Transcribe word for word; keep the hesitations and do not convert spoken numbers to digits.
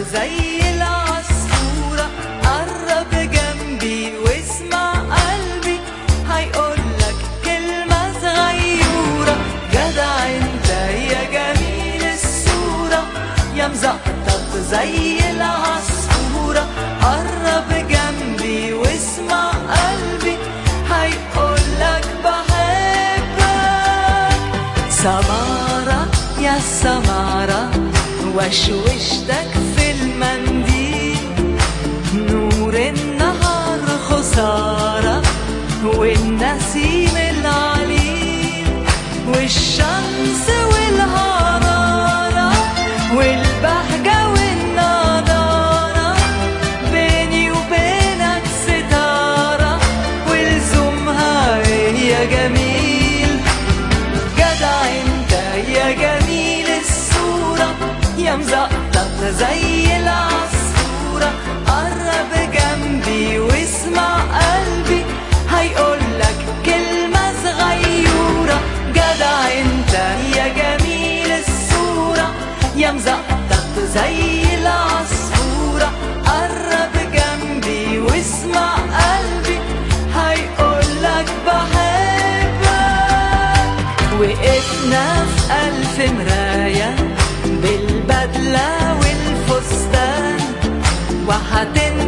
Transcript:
زي العصفورة. قرب جنبي واسمع قلبي هيقولك كلمة صغيرة. جدع انت يا جميل الصورة يا مزقطط زي العصفورة. قرب جنبي واسمع قلبي هيقولك بحبك. سمارة يا سمارة وشوشتك في المنديل. نور النهار خسارة والنسيم العليل والشمس والحرارة والبهجة والنضارة. بيني وبينك ستارة ولزومها ايه يا جميل. جدع انت يا جميل الصورة يا مزقطط زي العصفورة. قرب جنبي واسمع قلبي هيقولك كلمة صغيرة. جدع انت يا جميل الصورة يا مزقطط زي العصفورة. قرب جنبي واسمع قلبي هيقولك بحبك. وقفنا في ألف مراية بالبدلة والفستان وهتن